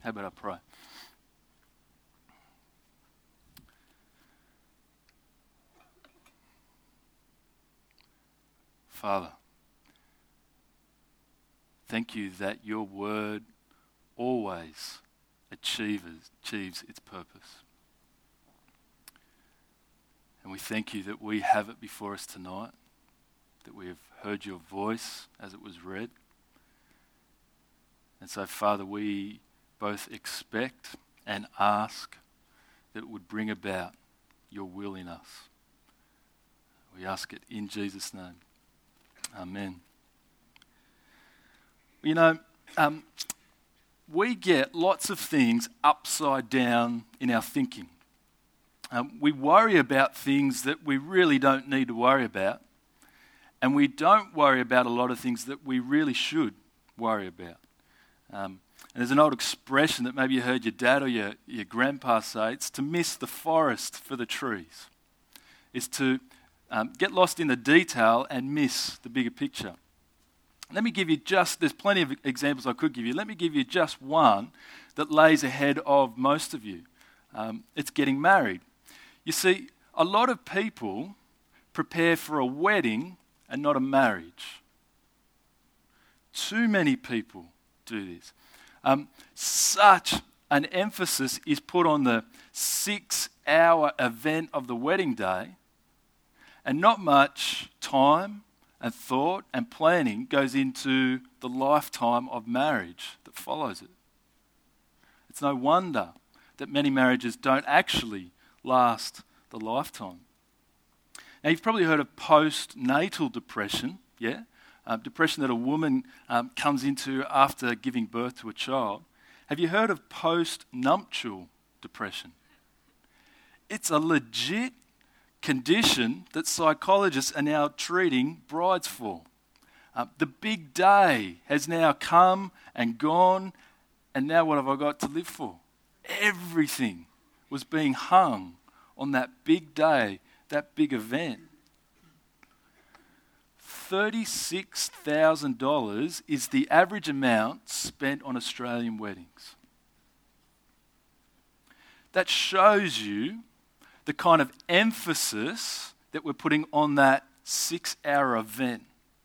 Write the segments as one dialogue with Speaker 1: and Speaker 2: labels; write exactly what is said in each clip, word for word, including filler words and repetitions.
Speaker 1: How about I pray? Father, thank you that your word always achieves, achieves its purpose. And we thank you that we have it before us tonight, that we have heard your voice as it was read. And so, Father, we both expect and ask that it would bring about your will in us. We ask it in Jesus' name. Amen. You know, um, we get lots of things upside down in our thinking. Um, we worry about things that we really don't need to worry about, and we don't worry about a lot of things that we really should worry about. Um, and there's an old expression that maybe you heard your dad or your, your grandpa say, it's to miss the forest for the trees. It's to um, get lost in the detail and miss the bigger picture. Let me give you just, there's plenty of examples I could give you. Let me give you just one that lays ahead of most of you. Um, it's getting married. You see, a lot of people prepare for a wedding and not a marriage. Too many people do this. Um, such an emphasis is put on the six-hour event of the wedding day, and not much time and thought and planning goes into the lifetime of marriage that follows it. It's no wonder that many marriages don't actually last the lifetime. Now, you've probably heard of postnatal depression, yeah? Uh, depression that a woman um, comes into after giving birth to a child. Have you heard of postnuptial depression? It's a legit condition that psychologists are now treating brides for. Uh, the big day has now come and gone, and now what have I got to live for? Everything was being hung on that big day, that big event. thirty-six thousand dollars is the average amount spent on Australian weddings. That shows you the kind of emphasis that we're putting on that six-hour event.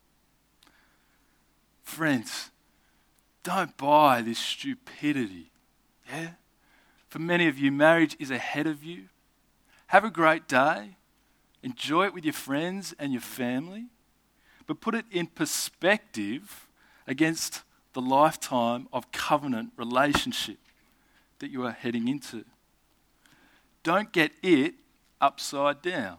Speaker 1: Friends, don't buy this stupidity. Yeah? For many of you, marriage is ahead of you. Have a great day. Enjoy it with your friends and your family. But put it in perspective against the lifetime of covenant relationship that you are heading into. Don't get it upside down.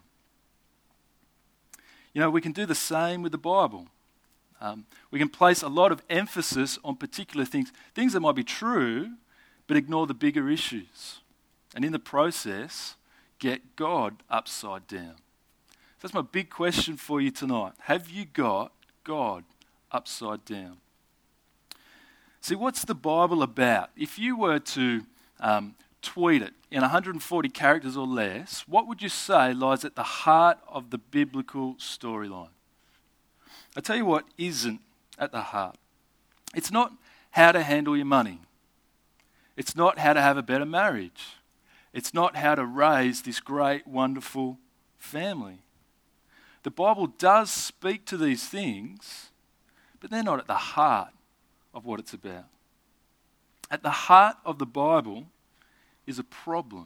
Speaker 1: You know, we can do the same with the Bible. Um, we can place a lot of emphasis on particular things, things that might be true, but ignore the bigger issues. And in the process, get God upside down. So that's my big question for you tonight. Have you got God upside down? See, what's the Bible about? If you were to um, tweet it in one hundred forty characters or less, what would you say lies at the heart of the biblical storyline? I'll tell you what isn't at the heart. It's not how to handle your money. It's not how to have a better marriage. It's not how to raise this great, wonderful family. The Bible does speak to these things, but they're not at the heart of what it's about. At the heart of the Bible is a problem.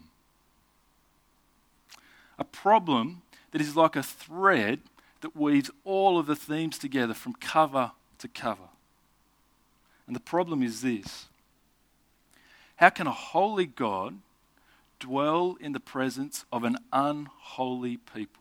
Speaker 1: A problem that is like a thread that weaves all of the themes together from cover to cover. And the problem is this: how can a holy God dwell in the presence of an unholy people?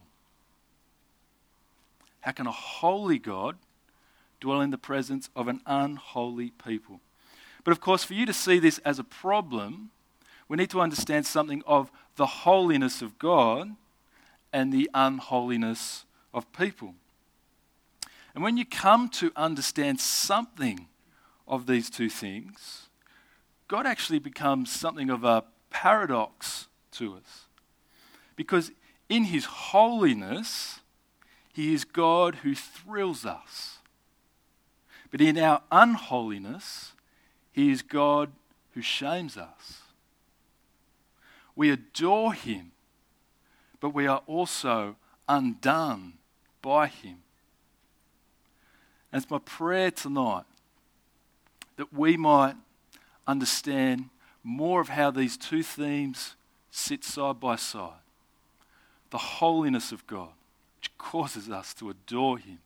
Speaker 1: How can a holy God dwell in the presence of an unholy people? But of course, for you to see this as a problem, we need to understand something of the holiness of God and the unholiness of people. And when you come to understand something of these two things, God actually becomes something of a paradox to us. Because in his holiness, he is God who thrills us. But in our unholiness, he is God who shames us. We adore him, but we are also undone by him. And it's my prayer tonight that we might understand more of how these two themes sit side by side. The holiness of God, which causes us to adore him,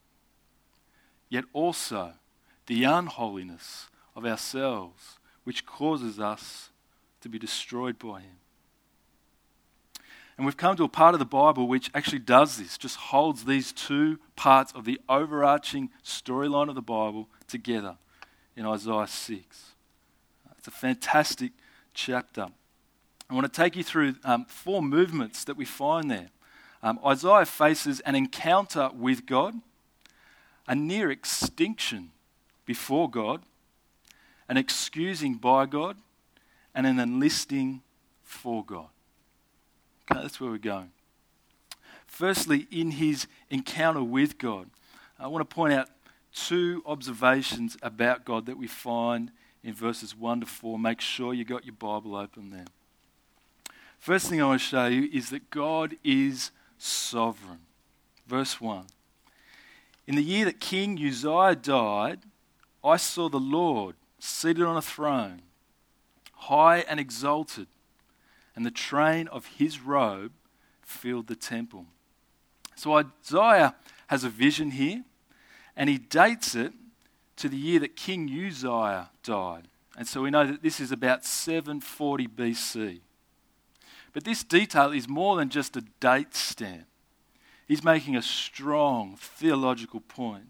Speaker 1: yet also the unholiness of ourselves, which causes us to be destroyed by him. And we've come to a part of the Bible which actually does this, just holds these two parts of the overarching storyline of the Bible together in Isaiah six. It's a fantastic chapter. I want to take you through um, four movements that we find there. Um, Isaiah faces an encounter with God, a near extinction before God, an excusing by God, and an enlisting for God. Okay, that's where we're going. Firstly, in his encounter with God, I want to point out two observations about God that we find in verses one to four. Make sure you got your Bible open there. First thing I want to show you is that God is sovereign. Verse one. In the year that King Uzziah died, I saw the Lord seated on a throne, high and exalted, and the train of his robe filled the temple. So Isaiah has a vision here, and he dates it to the year that King Uzziah died. And so we know that this is about seven forty B C. But this detail is more than just a date stamp. He's making a strong theological point.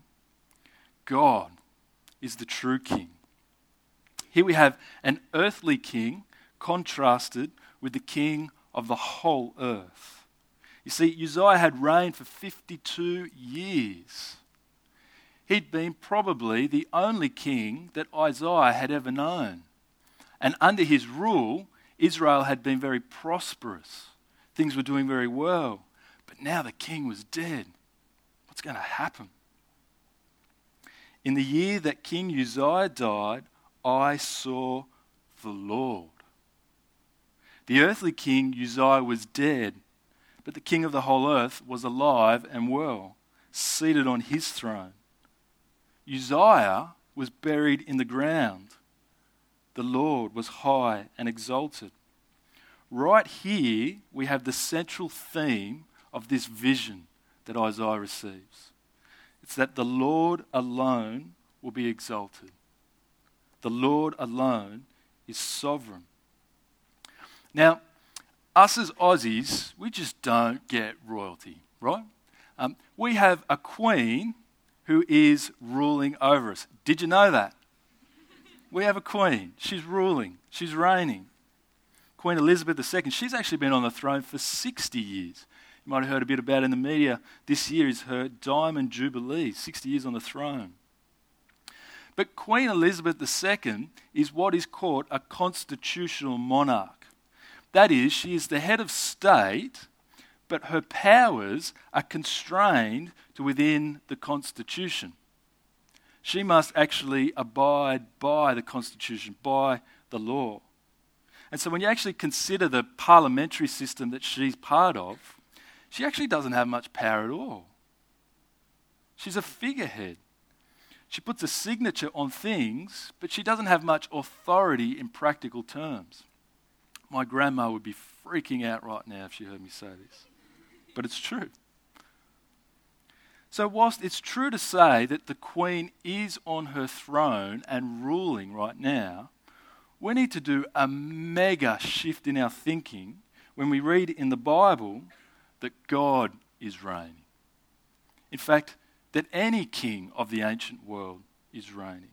Speaker 1: God is the true king. Here we have an earthly king contrasted with the king of the whole earth. You see, Uzziah had reigned for fifty-two years. He'd been probably the only king that Isaiah had ever known. And under his rule, Israel had been very prosperous. Things were doing very well. But now the king was dead. What's going to happen? In the year that King Uzziah died, I saw the Lord. The earthly king Uzziah was dead, but the king of the whole earth was alive and well, seated on his throne. Uzziah was buried in the ground. The Lord was high and exalted. Right here, we have the central theme of this vision that Isaiah receives. It's that the Lord alone will be exalted. The Lord alone is sovereign. Now, us as Aussies, we just don't get royalty, right? Um, we have a queen who is ruling over us. Did you know that? We have a queen. She's ruling. She's reigning. Queen Elizabeth the Second, she's actually been on the throne for sixty years. You might have heard a bit about it in the media. This year is her Diamond Jubilee, sixty years on the throne. But Queen Elizabeth the Second is what is called a constitutional monarch. That is, she is the head of state, but her powers are constrained to within the Constitution. She must actually abide by the Constitution, by the law. And so when you actually consider the parliamentary system that she's part of, she actually doesn't have much power at all. She's a figurehead. She puts a signature on things, but she doesn't have much authority in practical terms. My grandma would be freaking out right now if she heard me say this. But it's true. So whilst it's true to say that the Queen is on her throne and ruling right now, we need to do a mega shift in our thinking when we read in the Bible that God is reigning. In fact, that any king of the ancient world is reigning.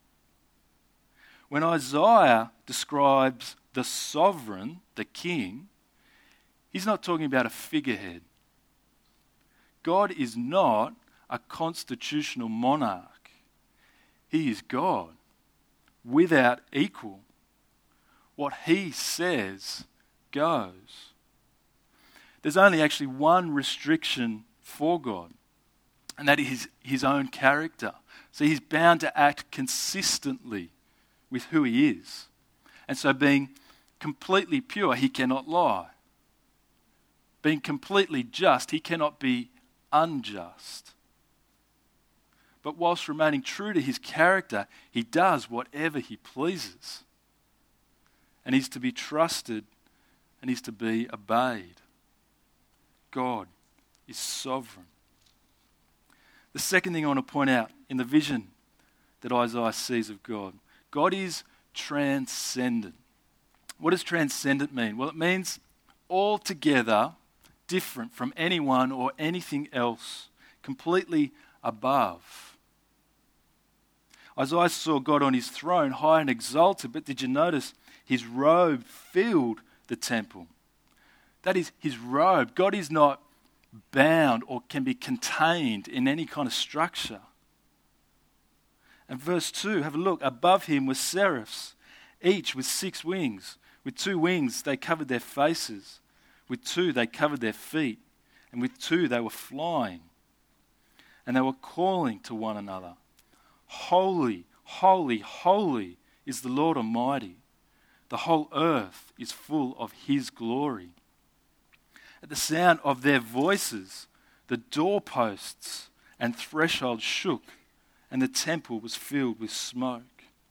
Speaker 1: When Isaiah describes the sovereign, the king, he's not talking about a figurehead. God is not a constitutional monarch. He is God, without equal. What he says goes. There's only actually one restriction for God, and that is his own character. So he's bound to act consistently with who he is. And so being completely pure, he cannot lie. Being completely just, he cannot be unjust. But whilst remaining true to his character, he does whatever he pleases. And he's to be trusted and he's to be obeyed. God is sovereign. The second thing I want to point out in the vision that Isaiah sees of God, God is transcendent. What does transcendent mean? Well, it means altogether different from anyone or anything else, completely above. Isaiah saw God on his throne, high and exalted, but did you notice his robe filled the temple? That is his robe. God is not bound or can be contained in any kind of structure. And verse two, have a look. Above him were seraphs, each with six wings. With two wings they covered their faces. With two they covered their feet. And with two they were flying. And they were calling to one another, Holy, holy, holy is the Lord Almighty. The whole earth is full of his glory. At the sound of their voices, the doorposts and thresholds shook, and the temple was filled with smoke.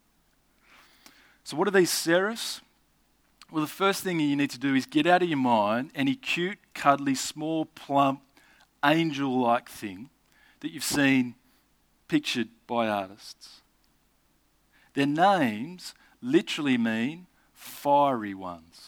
Speaker 1: So what are these seraphs? Well, the first thing you need to do is get out of your mind any cute, cuddly, small, plump, angel-like thing that you've seen pictured by artists. Their names literally mean fiery ones.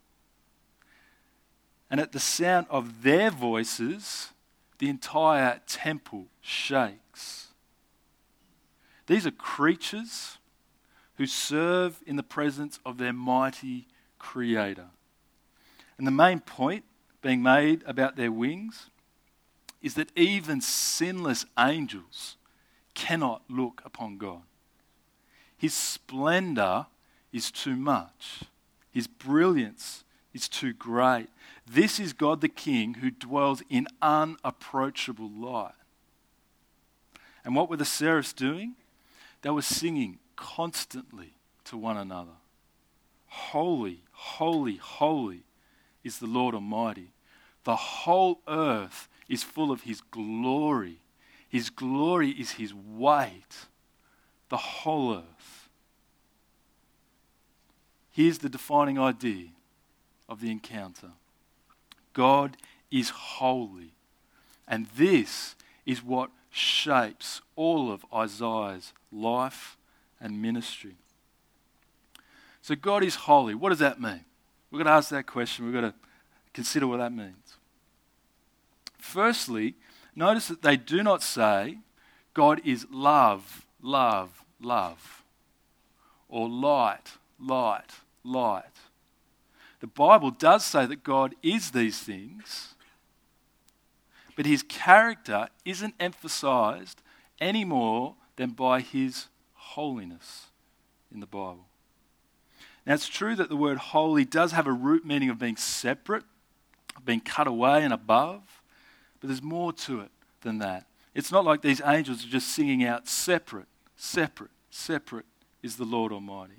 Speaker 1: And at the sound of their voices, the entire temple shakes. These are creatures who serve in the presence of their mighty Creator. And the main point being made about their wings is that even sinless angels cannot look upon God. His splendor is too much. His brilliance is too great. This is God the King who dwells in unapproachable light. And what were the seraphs doing? They were singing constantly to one another. Holy, holy, holy is the Lord Almighty. The whole earth is full of his glory. His glory is his weight. The whole earth. Here's the defining idea of the encounter. God is holy. And this is what shapes all of Isaiah's life and ministry. So God is holy. What does that mean? We've got to ask that question. We've got to consider what that means. Firstly, notice that they do not say God is love, love, love, or light, light, light. The Bible does say that God is these things, but his character isn't emphasized any more than by his holiness in the Bible. Now, it's true that the word holy does have a root meaning of being separate, of being cut away and above, but there's more to it than that. It's not like these angels are just singing out separate, separate, separate is the Lord Almighty.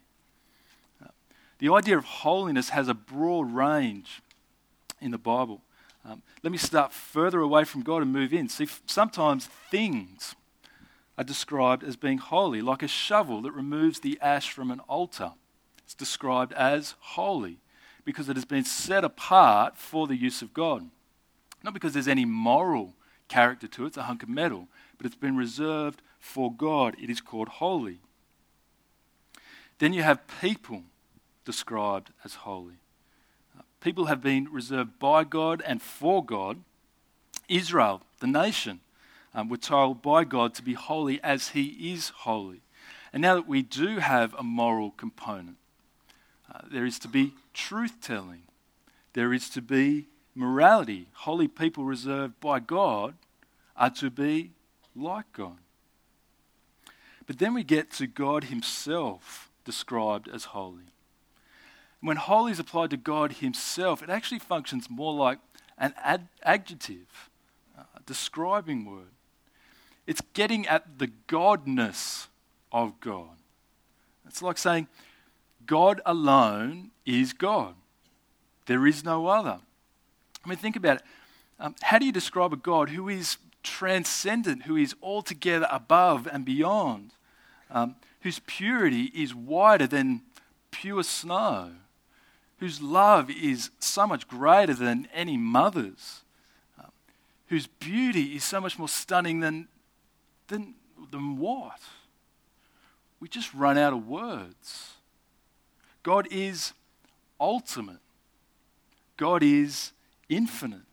Speaker 1: The idea of holiness has a broad range in the Bible. Um, let me start further away from God and move in. See, sometimes things are described as being holy, like a shovel that removes the ash from an altar. It's described as holy because it has been set apart for the use of God. Not because there's any moral character to it, it's a hunk of metal, but it's been reserved for God. It is called holy. Then you have people described as holy. Uh, people have been reserved by God and for God. Israel, the nation, um, were told by God to be holy as he is holy. And now that we do have a moral component, uh, there is to be truth-telling. There is to be morality. Holy people reserved by God are to be like God. But then we get to God himself described as holy. When holy is applied to God himself, it actually functions more like an ad- adjective, a describing word. It's getting at the godness of God. It's like saying, God alone is God. There is no other. I mean, think about it. Um, how do you describe a God who is transcendent, who is altogether above and beyond, um, whose purity is wider than pure snow, whose love is so much greater than any mother's, um, whose beauty is so much more stunning than, than, than what? We just run out of words. God is ultimate. God is infinite.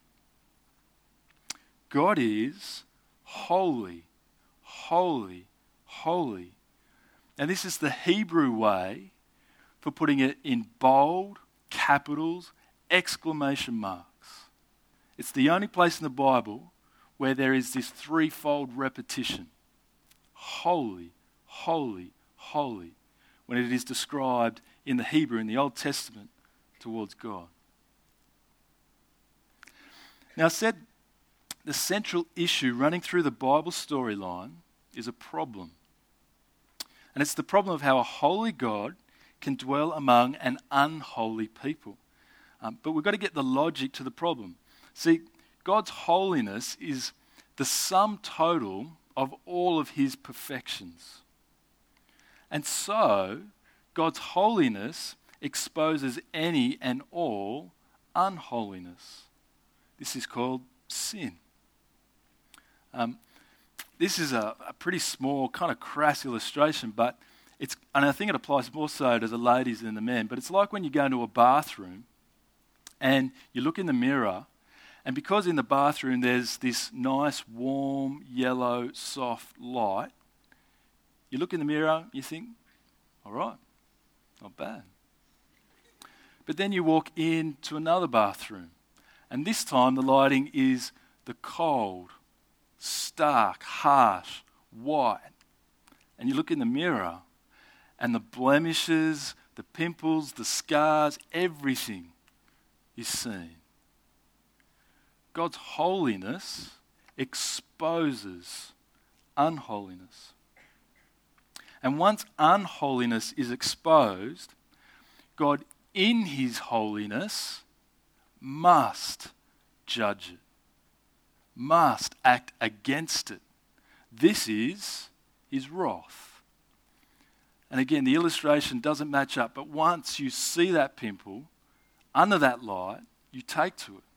Speaker 1: God is holy, holy, holy. And this is the Hebrew way for putting it in bold, capitals, exclamation marks. It's the only place in the Bible where there is this threefold repetition. Holy, holy, holy, when it is described in the Hebrew, in the Old Testament, towards God. Now, I said the central issue running through the Bible storyline is a problem. And it's the problem of how a holy God can dwell among an unholy people. Um, but we've got to get the logic to the problem. See, God's holiness is the sum total of all of his perfections. And so, God's holiness exposes any and all unholiness. This is called sin. Um, this is a, a pretty small, kind of crass illustration, but it's, and I think it applies more so to the ladies than the men, but it's like when you go into a bathroom and you look in the mirror, and because in the bathroom there's this nice, warm, yellow, soft light, you look in the mirror, you think, all right, not bad. But then you walk into another bathroom, and this time the lighting is the cold, stark, harsh, white. And you look in the mirror, and the blemishes, the pimples, the scars, everything is seen. God's holiness exposes unholiness. And once unholiness is exposed, God in his holiness must judge it, must act against it. This is his wrath. And again, the illustration doesn't match up, but once you see that pimple under that light, you take to it.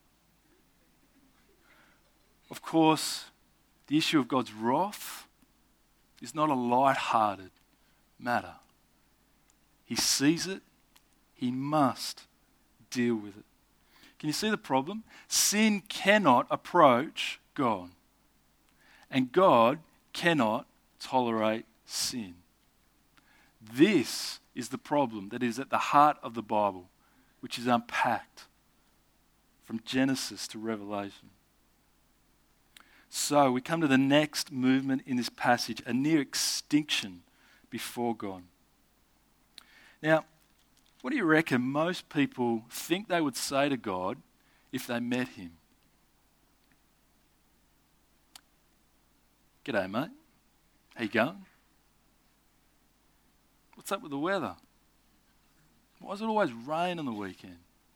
Speaker 1: Of course, the issue of God's wrath is not a light-hearted matter. He sees it, he must deal with it. Can you see the problem? Sin cannot approach God, and God cannot tolerate sin. This is the problem that is at the heart of the Bible, which is unpacked from Genesis to Revelation. So we come to the next movement in this passage, a near extinction before God. Now, what do you reckon most people think they would say to God if they met him? G'day, mate. How you going? What's up with the weather? Why does it always rain on the weekend?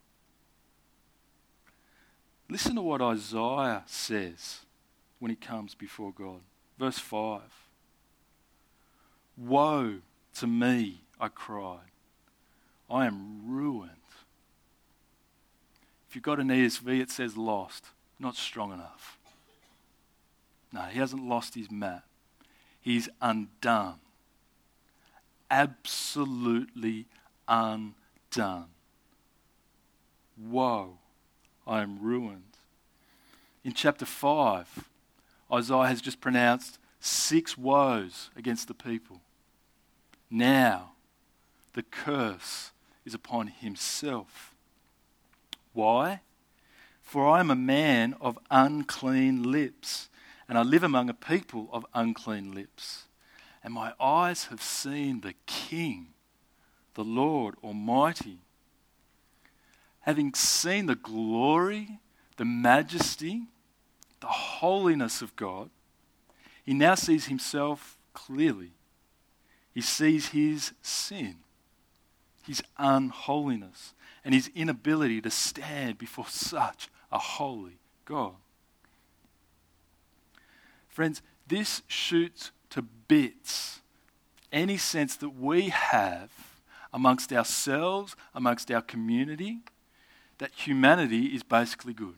Speaker 1: Listen to what Isaiah says when he comes before God. Verse five. Woe to me, I cried. I am ruined. If you've got an E S V, it says lost, not strong enough. No, he hasn't lost his map. He's undone. Absolutely undone. Woe, I am ruined. In chapter five, Isaiah has just pronounced six woes against the people. Now, the curse is upon himself. Why? For I am a man of unclean lips, and I live among a people of unclean lips. And my eyes have seen the King, the Lord Almighty. Having seen the glory, the majesty, the holiness of God, he now sees himself clearly. He sees his sin. his unholiness, and his inability to stand before such a holy God. Friends, this shoots to bits any sense that we have amongst ourselves, amongst our community, that humanity is basically good.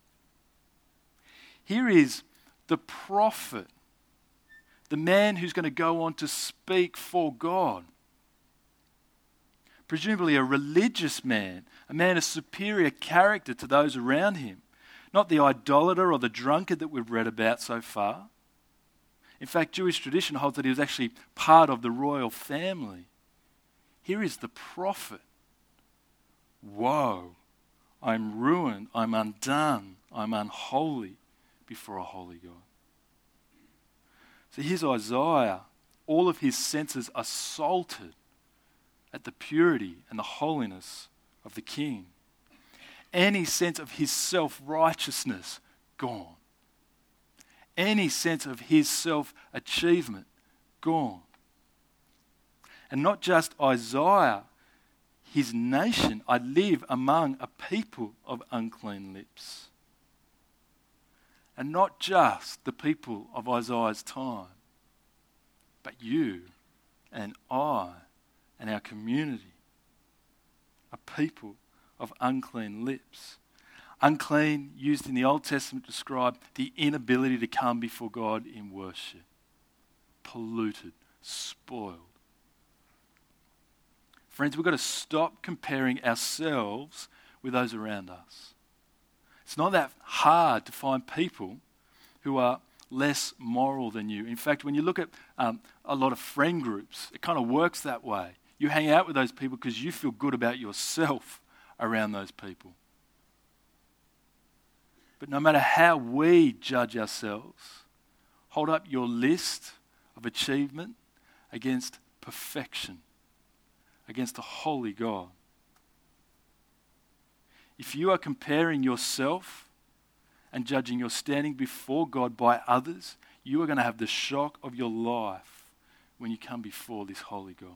Speaker 1: Here is the prophet, the man who's going to go on to speak for God. Presumably a religious man, a man of superior character to those around him, not the idolater or the drunkard that we've read about so far. In fact, Jewish tradition holds that he was actually part of the royal family. Here is the prophet. Woe, I'm ruined, I'm undone, I'm unholy before a holy God. So here's Isaiah, all of his senses assaulted at the purity and the holiness of the king. Any sense of his self-righteousness gone. Any sense of his self-achievement gone. And not just Isaiah, his nation. I live among a people of unclean lips. And not just the people of Isaiah's time, but you and I and our community, a people of unclean lips. Unclean, used in the Old Testament to describe the inability to come before God in worship. Polluted, spoiled. Friends, we've got to stop comparing ourselves with those around us. It's not that hard to find people who are less moral than you. In fact, when you look at um, a lot of friend groups, it kind of works that way. You hang out with those people because you feel good about yourself around those people. But no matter how we judge ourselves, hold up your list of achievement against perfection, against a holy God. If you are comparing yourself and judging your standing before God by others, you are going to have the shock of your life when you come before this holy God.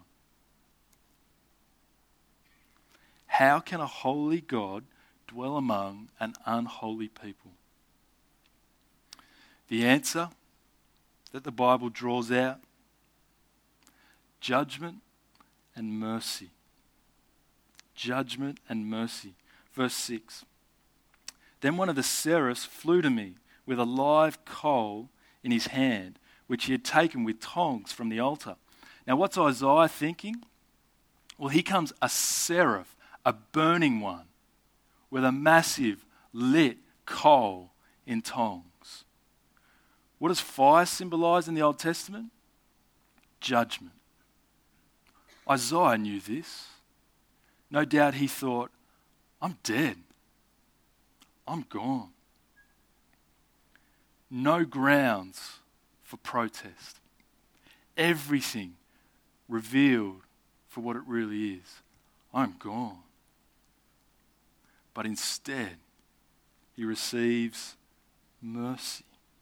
Speaker 1: How can a holy God dwell among an unholy people? The answer that the Bible draws out: judgment and mercy. Judgment and mercy. Verse six. Then one of the seraphs flew to me with a live coal in his hand, which he had taken with tongs from the altar. Now what's Isaiah thinking? Well, here comes a seraph, a burning one, with a massive lit coal in tongs. What does fire symbolize in the Old Testament? Judgment. Isaiah knew this. No doubt he thought, I'm dead. I'm gone. No grounds for protest. Everything revealed for what it really is. I'm gone. But instead, he receives mercy.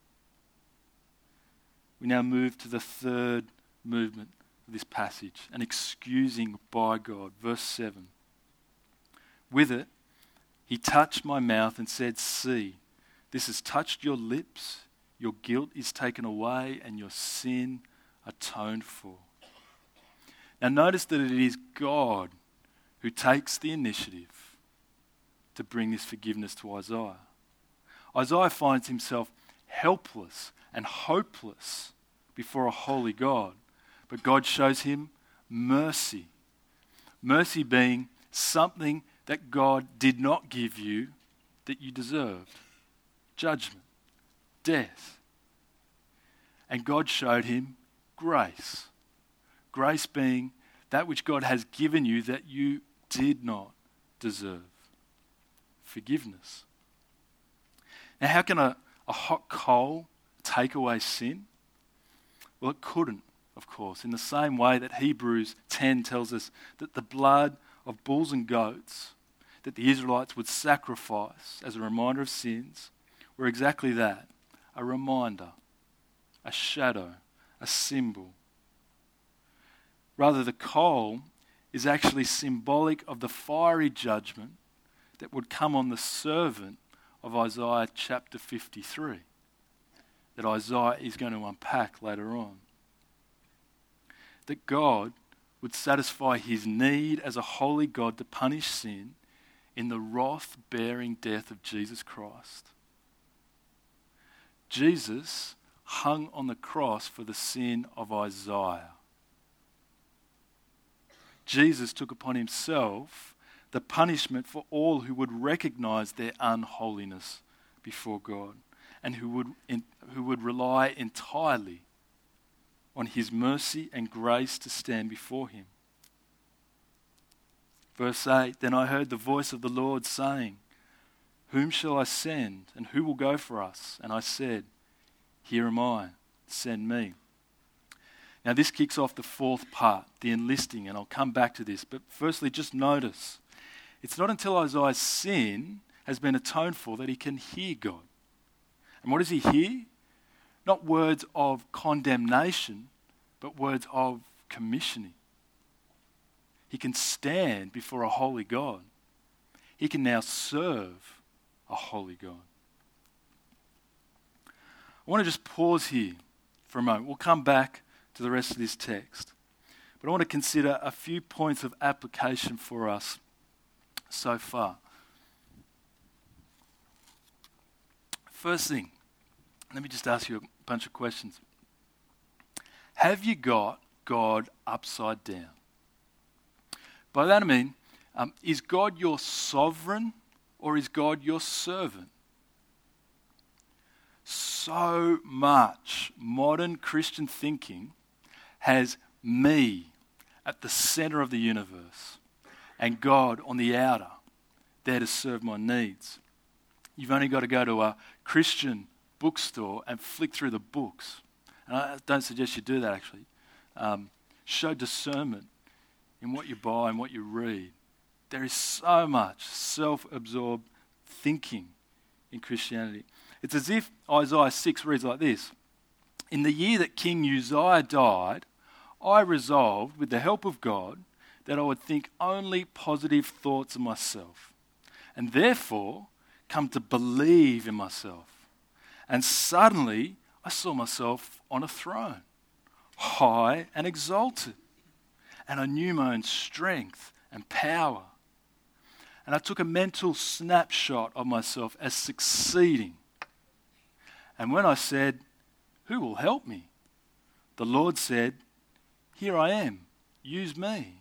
Speaker 1: We now move to the third movement of this passage, an excusing by God. Verse seven. With it, he touched my mouth and said, see, this has touched your lips, your guilt is taken away, and your sin atoned for. Now notice that it is God who takes the initiative to bring this forgiveness to Isaiah. Isaiah finds himself helpless and hopeless before a holy God, but God shows him mercy. Mercy being something that God did not give you that you deserved. Judgment, death. And God showed him grace. Grace being that which God has given you that you did not deserve. Forgiveness. Now, how can a, a hot coal take away sin? Well, it couldn't, of course, in the same way that Hebrews ten tells us that the blood of bulls and goats that the Israelites would sacrifice as a reminder of sins were exactly that, a reminder, a shadow, a symbol. Rather, the coal is actually symbolic of the fiery judgment that would come on the servant of Isaiah chapter fifty-three, that Isaiah is going to unpack later on. That God would satisfy his need as a holy God to punish sin in the wrath-bearing death of Jesus Christ. Jesus hung on the cross for the sin of Isaiah. Jesus took upon himself the punishment for all who would recognize their unholiness before God and who would, in, who would rely entirely on his mercy and grace to stand before him. Verse eight, then I heard the voice of the Lord saying, whom shall I send, and who will go for us? And I said, here am I, send me. Now this kicks off the fourth part, the enlisting, and I'll come back to this. But firstly, just notice, it's not until Isaiah's sin has been atoned for that he can hear God. And what does he hear? Not words of condemnation, but words of commissioning. He can stand before a holy God. He can now serve a holy God. I want to just pause here for a moment. We'll come back to the rest of this text. But I want to consider a few points of application for us so far. First thing, let me just ask you a bunch of questions. Have you got God upside down? By that I mean, um, is God your sovereign or is God your servant? So much modern Christian thinking has me at the center of the universe and God on the outer, there to serve my needs. You've only got to go to a Christian bookstore and flick through the books. And I don't suggest you do that actually. Um, show discernment in what you buy and what you read. There is so much self-absorbed thinking in Christianity. It's as if Isaiah six reads like this. In the year that King Uzziah died, I resolved, with the help of God, that I would think only positive thoughts of myself, and therefore come to believe in myself. And suddenly I saw myself on a throne, high and exalted, and I knew my own strength and power. And I took a mental snapshot of myself as succeeding. And when I said, who will help me? The Lord said, here I am, use me.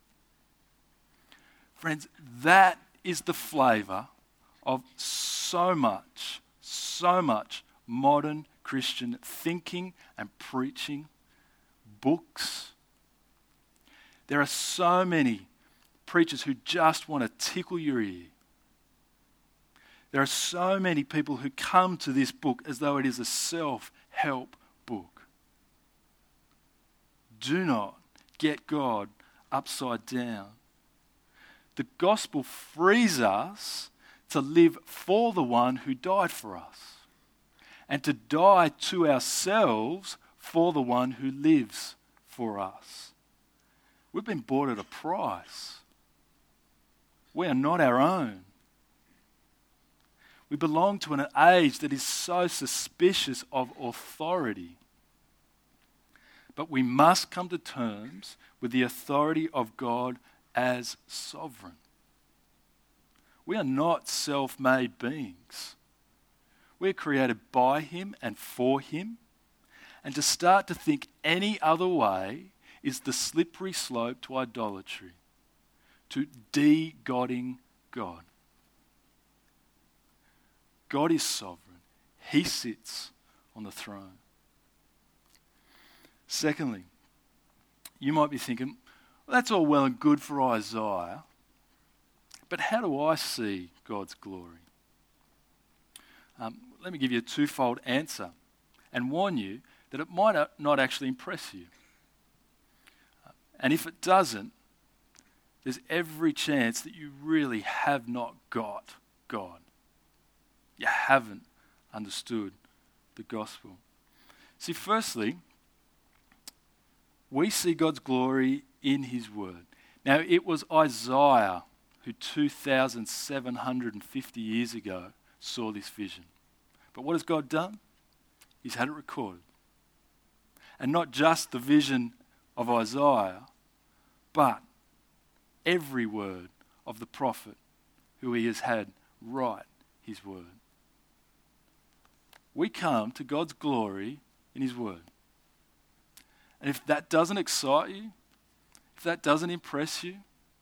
Speaker 1: Friends, that is the flavour of so much, so much modern Christian thinking and preaching, books. There are so many preachers who just want to tickle your ear. There are so many people who come to this book as though it is a self-help book. Do not get God upside down. The gospel frees us to live for the one who died for us and to die to ourselves for the one who lives for us. We've been bought at a price. We are not our own. We belong to an age that is so suspicious of authority. But we must come to terms with the authority of God as sovereign. We are not self-made beings. We are created by him and for him. And to start to think any other way is the slippery slope to idolatry, to de-godding God. God is sovereign. He sits on the throne. Secondly, you might be thinking, well, that's all well and good for Isaiah, but how do I see God's glory? Um, let me give you a twofold answer and warn you that it might not actually impress you. And if it doesn't, there's every chance that you really have not got God. You haven't understood the gospel. See, firstly, we see God's glory in his word. Now, it was Isaiah who two thousand seven hundred fifty years ago saw this vision. But what has God done? He's had it recorded. And not just the vision of Isaiah, but every word of the prophet who he has had write his word. We come to God's glory in his word. And if that doesn't excite you, if that doesn't impress you,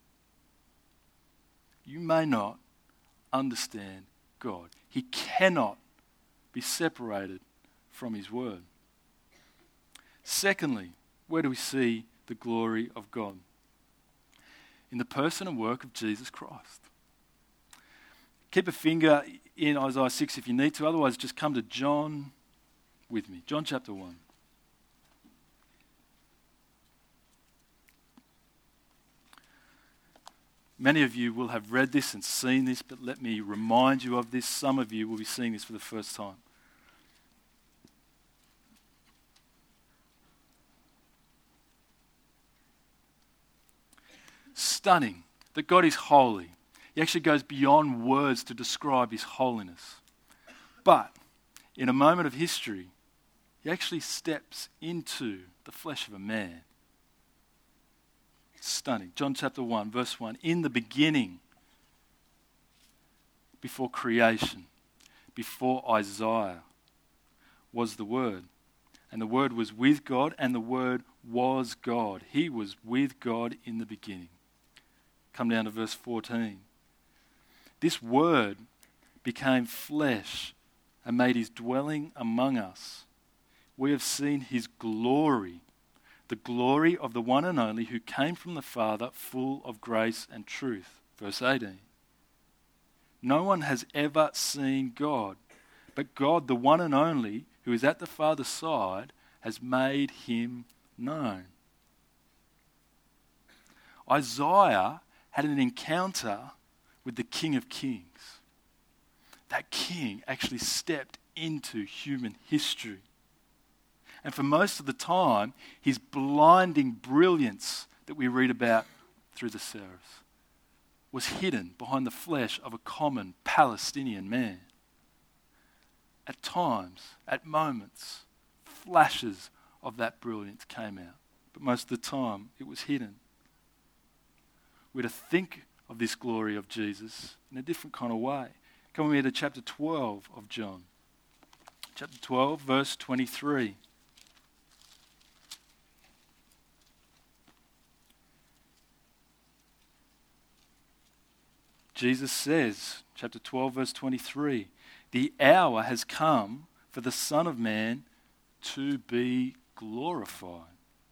Speaker 1: you may not understand God. He cannot be separated from his word. Secondly, where do we see the glory of God? In the person and work of Jesus Christ. Keep a finger in Isaiah six if you need to, otherwise just come to John with me. John chapter one. Many of you will have read this and seen this, but let me remind you of this. Some of you will be seeing this for the first time. Stunning that God is holy. He actually goes beyond words to describe his holiness. But in a moment of history, he actually steps into the flesh of a man. Stunning. John chapter one, verse one. In the beginning, before creation, before Isaiah, was the Word. And the Word was with God, and the Word was God. He was with God in the beginning. Come down to verse fourteen. This Word became flesh and made his dwelling among us. We have seen his glory, the glory of the one and only who came from the Father, full of grace and truth. Verse eighteen. No one has ever seen God, but God, the one and only, who is at the Father's side, has made him known. Isaiah had an encounter with the King of Kings. That king actually stepped into human history. And for most of the time, his blinding brilliance that we read about through the Seraphs was hidden behind the flesh of a common Palestinian man. At times, at moments, flashes of that brilliance came out. But most of the time, it was hidden. We're to think of this glory of Jesus in a different kind of way. Come with me to chapter twelve of John. Chapter twelve, verse twenty-three. Jesus says, chapter twelve, verse twenty-three, the hour has come for the Son of Man to be glorified.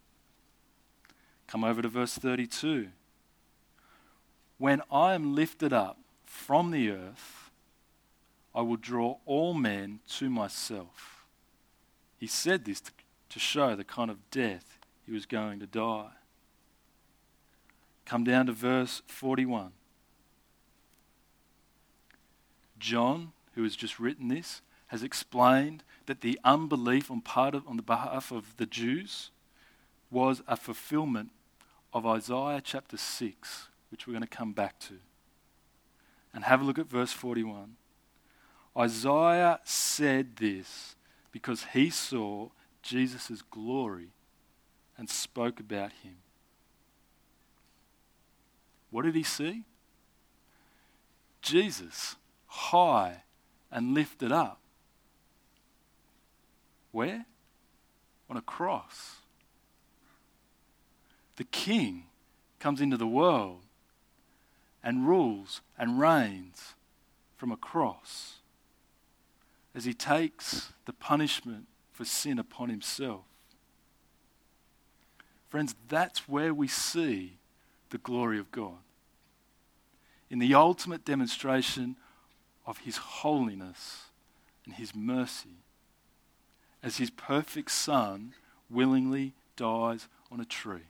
Speaker 1: Come over to verse thirty-two. When I am lifted up from the earth, I will draw all men to myself. He said this to, to show the kind of death he was going to die. Come down to verse forty-one. John, who has just written this, has explained that the unbelief on part of on the behalf of the Jews was a fulfillment of Isaiah chapter six, which we're going to come back to. And have a look at verse forty-one. Isaiah said this because he saw Jesus' glory and spoke about him. What did he see? Jesus, high and lifted up. Where? On a cross. The King comes into the world and rules and reigns from a cross as he takes the punishment for sin upon himself. Friends, that's where we see the glory of God. In the ultimate demonstration of his holiness and his mercy, as his perfect Son willingly dies on a tree.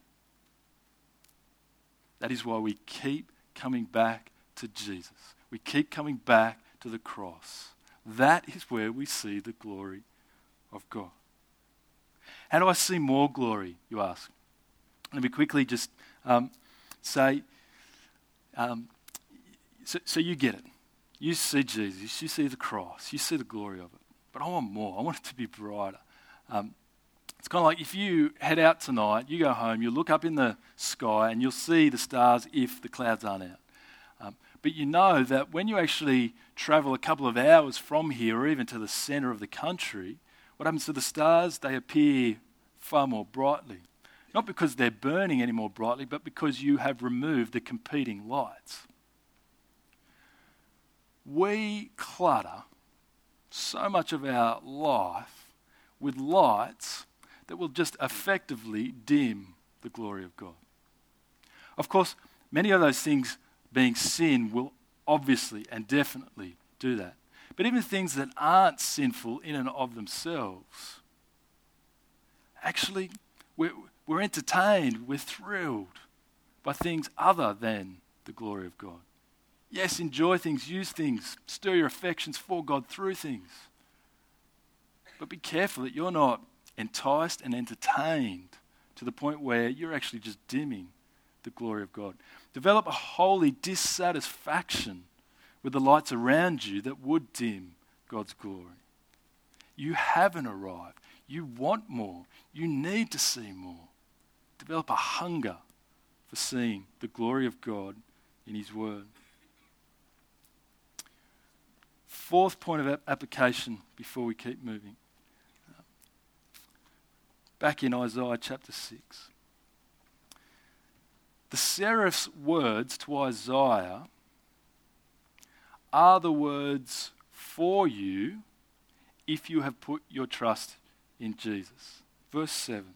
Speaker 1: That is why we keep coming back to Jesus. We keep coming back to the cross. That is where we see the glory of God. How do I see more glory, you ask? Let me quickly just um, say, um, so, so you get it. You see Jesus, you see the cross, you see the glory of it. But I want more. I want it to be brighter. Um, it's kind of like if you head out tonight, you go home, you look up in the sky and you'll see the stars if the clouds aren't out. Um, but you know that when you actually travel a couple of hours from here or even to the centre of the country, what happens to the stars? They appear far more brightly. Not because they're burning any more brightly, but because you have removed the competing lights. We clutter so much of our life with lights that will just effectively dim the glory of God. Of course, many of those things being sin will obviously and definitely do that. But even things that aren't sinful in and of themselves, actually, we're, we're entertained, we're thrilled by things other than the glory of God. Yes, enjoy things, use things, stir your affections for God through things. But be careful that you're not enticed and entertained to the point where you're actually just dimming the glory of God. Develop a holy dissatisfaction with the lights around you that would dim God's glory. You haven't arrived. You want more. You need to see more. Develop a hunger for seeing the glory of God in His Word. Fourth point of application before we keep moving. Back in Isaiah chapter six. The seraph's words to Isaiah are the words for you if you have put your trust in Jesus. Verse seven.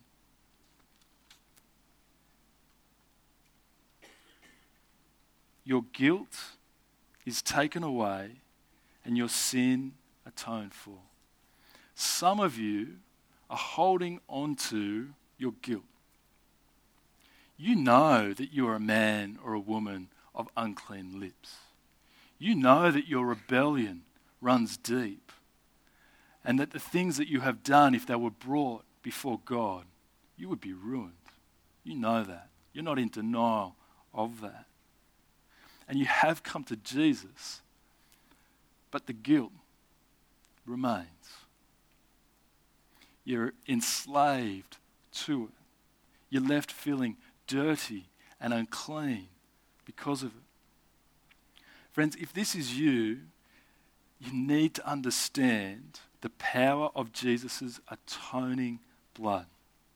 Speaker 1: Your guilt is taken away and your sin atoned for. Some of you are holding on to your guilt. You know that you are a man or a woman of unclean lips. You know that your rebellion runs deep and that the things that you have done, if they were brought before God, you would be ruined. You know that. You're not in denial of that. And you have come to Jesus, but the guilt remains. You're enslaved to it. You're left feeling dirty and unclean because of it. Friends, if this is you, you need to understand the power of Jesus' atoning blood.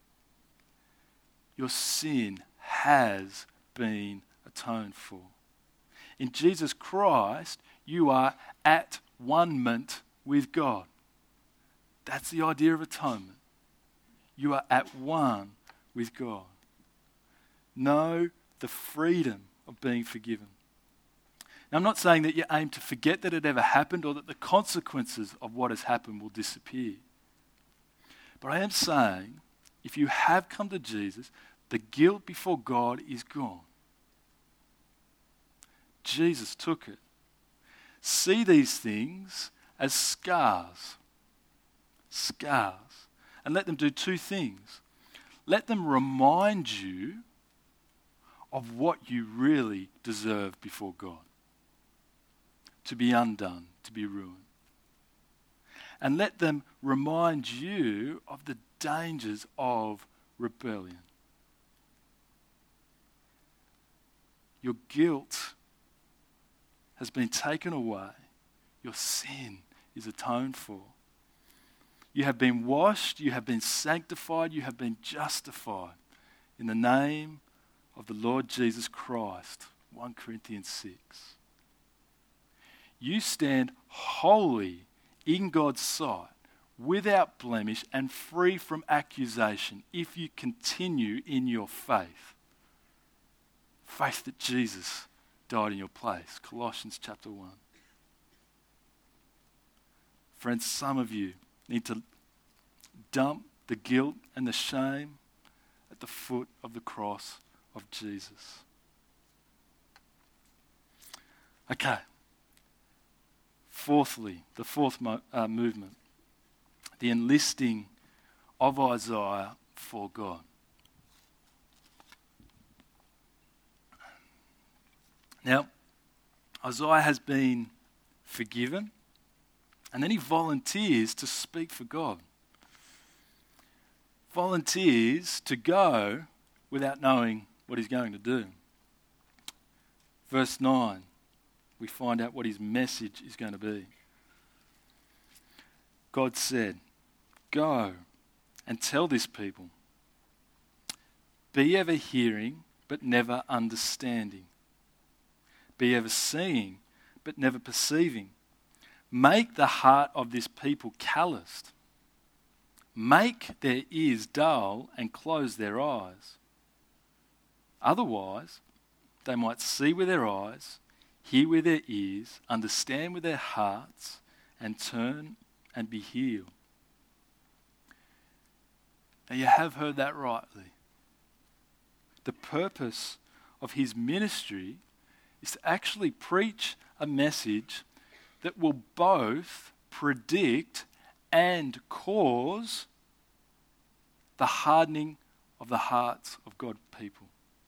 Speaker 1: Your sin has been atoned for. In Jesus Christ, you are at one-ment with God. That's the idea of atonement. You are at one with God. Know the freedom of being forgiven. Now, I'm not saying that you aim to forget that it ever happened or that the consequences of what has happened will disappear. But I am saying, if you have come to Jesus, the guilt before God is gone. Jesus took it. See these things as scars. Scars. And let them do two things. Let them remind you of what you really deserve before God. To be undone, to be ruined. And let them remind you of the dangers of rebellion. Your guilt has been taken away. Your sin is atoned for. You have been washed, you have been sanctified, you have been justified in the name of the Lord Jesus Christ. First Corinthians six. You stand holy in God's sight, without blemish and free from accusation if you continue in your faith. Faith that Jesus died in your place. Colossians chapter one. Friends, some of you need to dump the guilt and the shame at the foot of the cross of Jesus. Okay. Fourthly, the fourth mo- uh, movement, the enlisting of Isaiah for God. Now, Isaiah has been forgiven, and then he volunteers to speak for God. Volunteers to go without knowing what he's going to do. Verse nine, we find out what his message is going to be. God said, "Go and tell this people, be ever hearing but never understanding. Be ever seeing but never perceiving. Make the heart of this people calloused. Make their ears dull and close their eyes. Otherwise, they might see with their eyes, hear with their ears, understand with their hearts, and turn and be healed." Now you have heard that rightly. The purpose of his ministry is to actually preach a message that will both predict and cause the hardening of the hearts of God's people.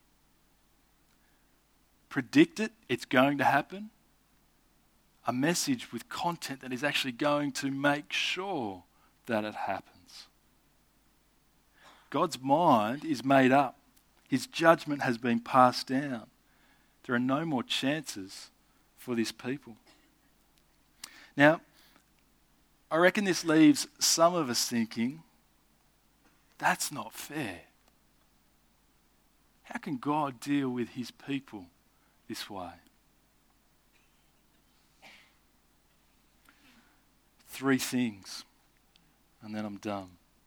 Speaker 1: Predict it, it's going to happen. A message with content that is actually going to make sure that it happens. God's mind is made up. His judgment has been passed down. There are no more chances for this people. Now, I reckon this leaves some of us thinking, that's not fair. How can God deal with his people this way? Three things, and then I'm done.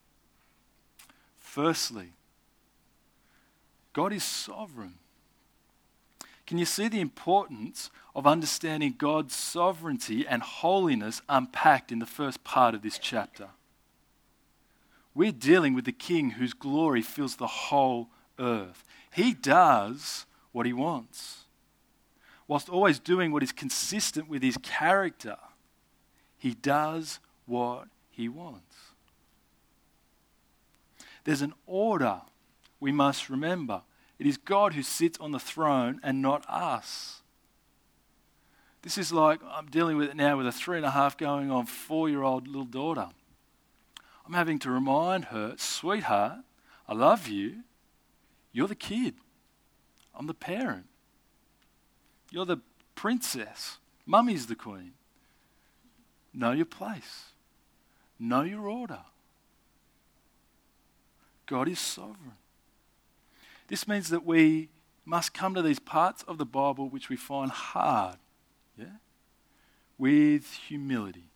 Speaker 1: Firstly, God is sovereign. Can you see the importance of understanding God's sovereignty and holiness unpacked in the first part of this chapter? We're dealing with the King whose glory fills the whole earth. He does what he wants. Whilst always doing what is consistent with his character, he does what he wants. There's an order we must remember. It is God who sits on the throne and not us. This is like, I'm dealing with it now with a three and a half going on four-year-old little daughter. I'm having to remind her, sweetheart, I love you. You're the kid. I'm the parent. You're the princess. Mummy's the queen. Know your place. Know your order. God is sovereign. This means that we must come to these parts of the Bible which we find hard, yeah, with humility.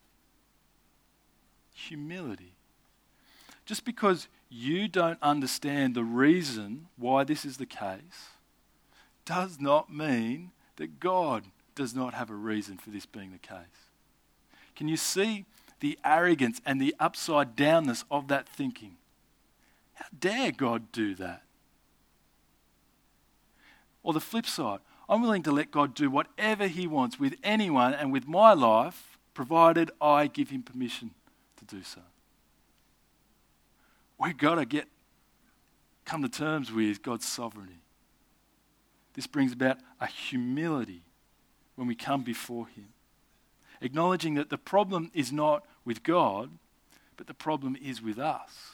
Speaker 1: Humility. Just because you don't understand the reason why this is the case does not mean that God does not have a reason for this being the case. Can you see the arrogance and the upside downness of that thinking? How dare God do that? Or the flip side, I'm willing to let God do whatever he wants with anyone and with my life, provided I give him permission to do so. We've got to get come to terms with God's sovereignty. This brings about a humility when we come before him, acknowledging that the problem is not with God, but the problem is with us.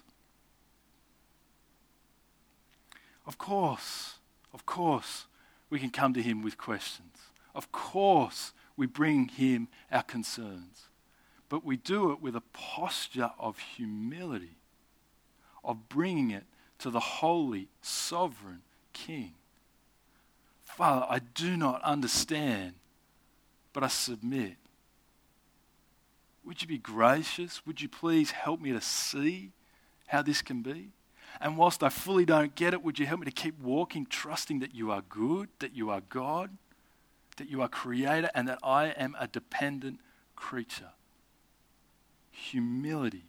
Speaker 1: Of course, of course, we can come to him with questions. Of course, we bring him our concerns. But we do it with a posture of humility, of bringing it to the holy, sovereign King. Father, I do not understand, but I submit. Would you be gracious? Would you please help me to see how this can be? And whilst I fully don't get it, would you help me to keep walking, trusting that you are good, that you are God, that you are creator, and that I am a dependent creature? Humility.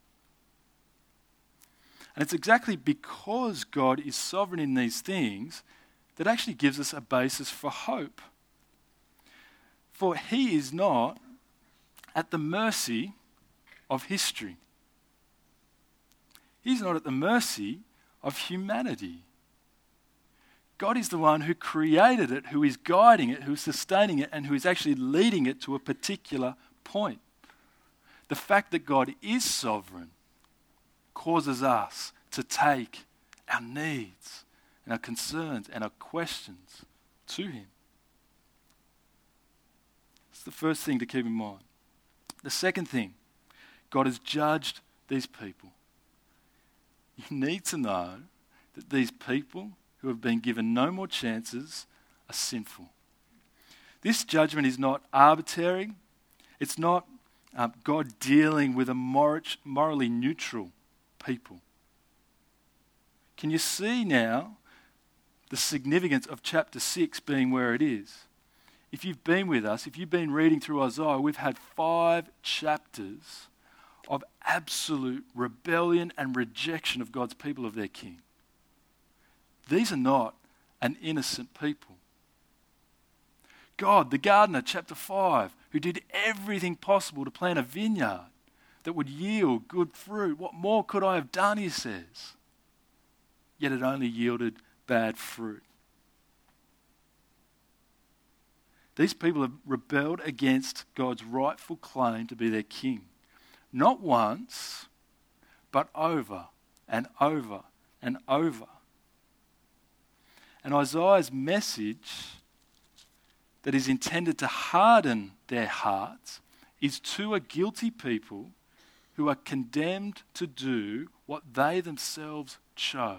Speaker 1: And it's exactly because God is sovereign in these things that actually gives us a basis for hope. For he is not at the mercy of history. He's not at the mercy of humanity. God is the one who created it, who is guiding it, who is sustaining it, and who is actually leading it to a particular point. The fact that God is sovereign causes us to take our needs and our concerns and our questions to him. It's the first thing to keep in mind. The second thing, God has judged these people. You need to know that these people who have been given no more chances are sinful. This judgment is not arbitrary. It's not uh, God dealing with a mor- morally neutral people. Can you see now the significance of chapter six being where it is? If you've been with us, if you've been reading through Isaiah, we've had five chapters of absolute rebellion and rejection of God's people, of their king. These are not an innocent people. God, the gardener, chapter five, who did everything possible to plant a vineyard that would yield good fruit. What more could I have done, he says? Yet it only yielded bad fruit. These people have rebelled against God's rightful claim to be their king. Not once, but over and over and over. And Isaiah's message that is intended to harden their hearts is to a guilty people who are condemned to do what they themselves chose.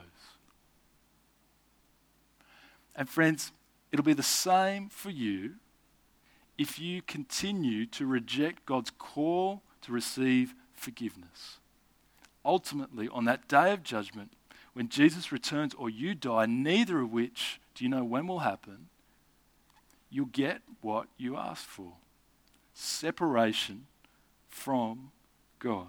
Speaker 1: And friends, it'll be the same for you if you continue to reject God's call to receive forgiveness. Ultimately, on that day of judgment, when Jesus returns or you die, neither of which do you know when will happen, you'll get what you asked for. Separation from God.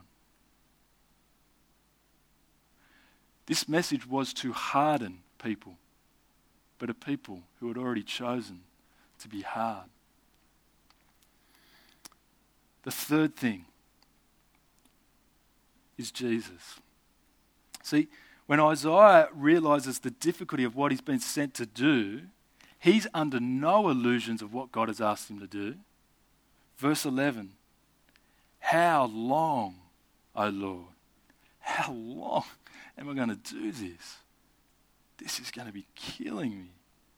Speaker 1: This message was to harden people, but a people who had already chosen to be hard. The third thing is Jesus. See, when Isaiah realizes the difficulty of what he's been sent to do, he's under no illusions of what God has asked him to do. Verse eleven, how long, O Lord? How long am I going to do this? This is going to be killing me.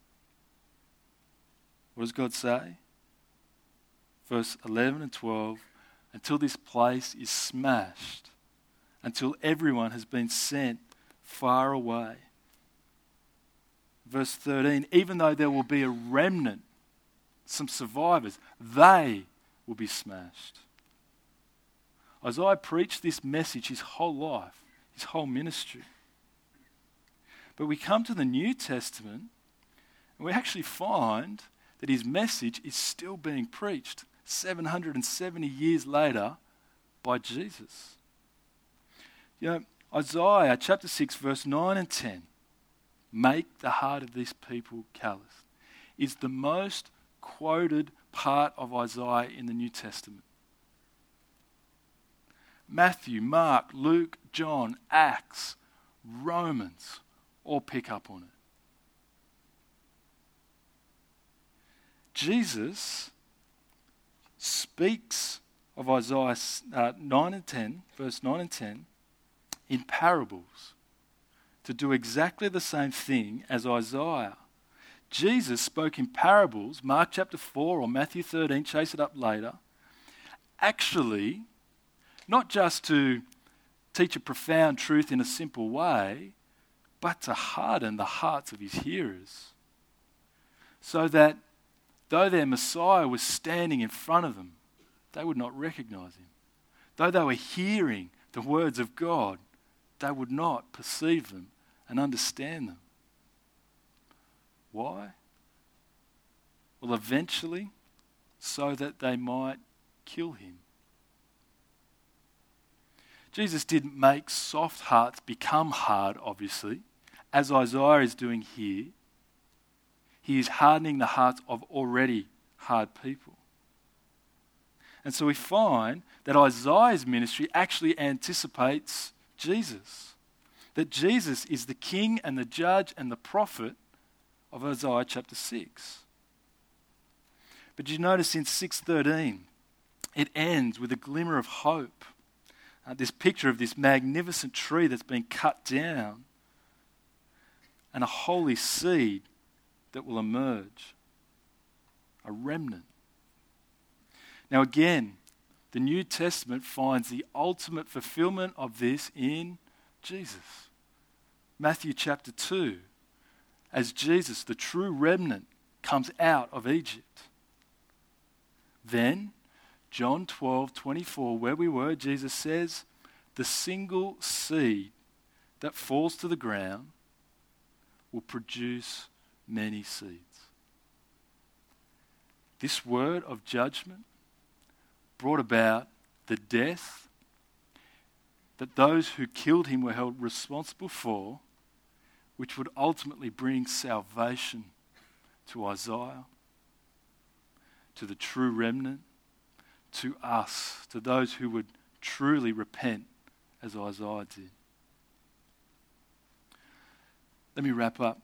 Speaker 1: What does God say? Verse eleven and twelve, until this place is smashed, until everyone has been sent far away. Verse thirteen, even though there will be a remnant, some survivors, they will be smashed. Isaiah preached this message his whole life, his whole ministry. But we come to the New Testament and we actually find that his message is still being preached seven hundred seventy years later by Jesus. You know, Isaiah chapter six, verse nine and ten, make the heart of this people callous, is the most quoted part of Isaiah in the New Testament. Matthew, Mark, Luke, John, Acts, Romans, all pick up on it. Jesus speaks of Isaiah uh, nine and ten, verse nine and ten, in parables to do exactly the same thing as Isaiah. Jesus spoke in parables, Mark chapter four or Matthew thirteen, chase it up later, actually not just to teach a profound truth in a simple way, but to harden the hearts of his hearers, so that though their Messiah was standing in front of them, they would not recognize him. Though they were hearing the words of God, they would not perceive them and understand them. Why? Well, eventually, so that they might kill him. Jesus didn't make soft hearts become hard, obviously, as Isaiah is doing here. He is hardening the hearts of already hard people. And so we find that Isaiah's ministry actually anticipates Jesus. That Jesus is the king and the judge and the prophet of Isaiah chapter six. But you notice in six thirteen, it ends with a glimmer of hope. Uh, this picture of this magnificent tree that's been cut down and a holy seed that will emerge, a remnant. Now again, the New Testament finds the ultimate fulfillment of this in Jesus. Matthew chapter two, as Jesus, the true remnant, comes out of Egypt. Then, John twelve twenty-four, where we were, Jesus says, the single seed that falls to the ground will produce many seeds. This word of judgment brought about the death that those who killed him were held responsible for, which would ultimately bring salvation to Isaiah, to the true remnant, to us, to those who would truly repent as Isaiah did. Let me wrap up.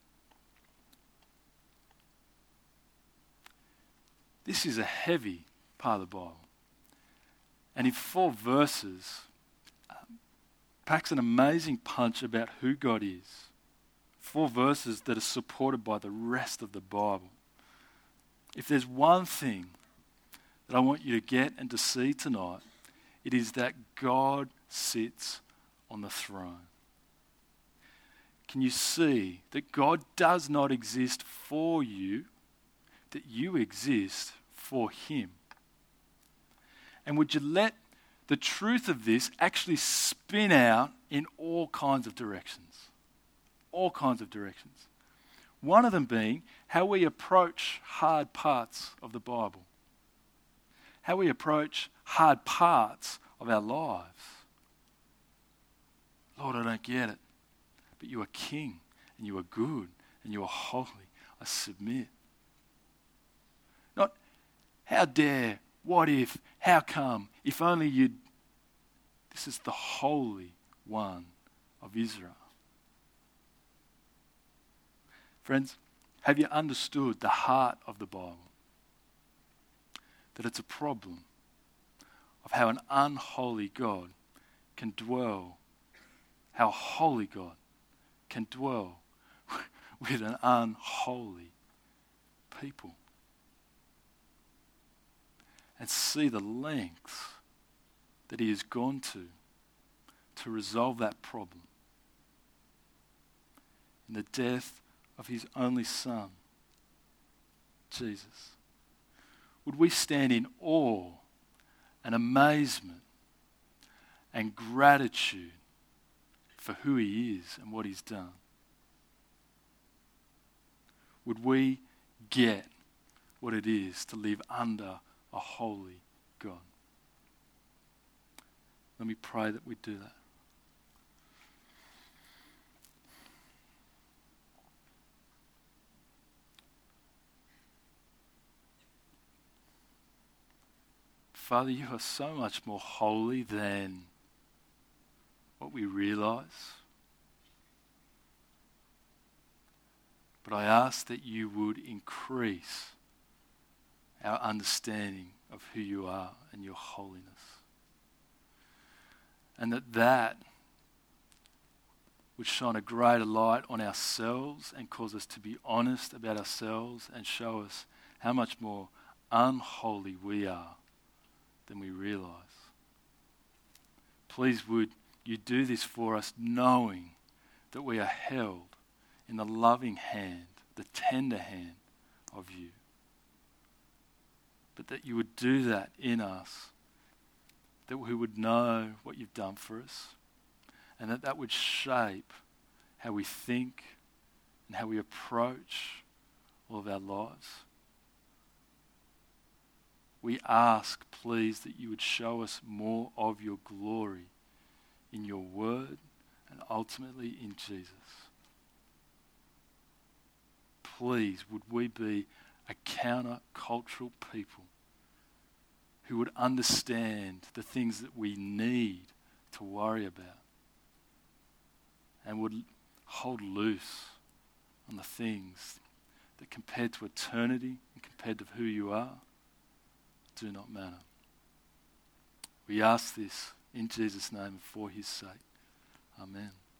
Speaker 1: This is a heavy part of the Bible. And in four verses, um, packs an amazing punch about who God is. Four verses that are supported by the rest of the Bible. If there's one thing that I want you to get and to see tonight, it is that God sits on the throne. Can you see that God does not exist for you, that you exist for him? And would you let the truth of this actually spin out in all kinds of directions? All kinds of directions. One of them being how we approach hard parts of the Bible. How we approach hard parts of our lives. Lord, I don't get it. But you are king, and you are good, and you are holy. I submit. Not, how dare, what if, how come, if only you'd... This is the Holy One of Israel. Friends, have you understood the heart of the Bible? That it's a problem of how an unholy God can dwell, how a holy God can dwell with an unholy people. And see the lengths that he has gone to to resolve that problem in the death of his only Son, Jesus. Would we stand in awe and amazement and gratitude for who he is and what he's done? Would we get what it is to live under a holy God? Let me pray that we do that. Father, you are so much more holy than what we realize. But I ask that you would increase our understanding of who you are and your holiness. And that that would shine a greater light on ourselves and cause us to be honest about ourselves and show us how much more unholy we are than we realize. Please would you do this for us, knowing that we are held in the loving hand, the tender hand of you. But that you would do that in us, that we would know what you've done for us, and that that would shape how we think and how we approach all of our lives. We ask, please, that you would show us more of your glory in your word and ultimately in Jesus. Please, would we be a counter-cultural people who would understand the things that we need to worry about and would hold loose on the things that compared to eternity and compared to who you are, do not matter. We ask this in Jesus' name and for his sake. Amen.